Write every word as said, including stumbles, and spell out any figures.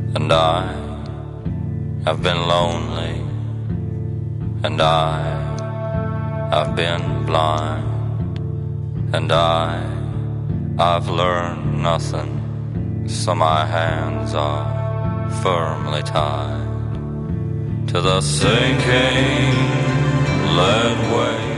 And I have been lonely, and I have been blind, and I, I've learned nothing, so my hands are firmly tied to the sinking lead weight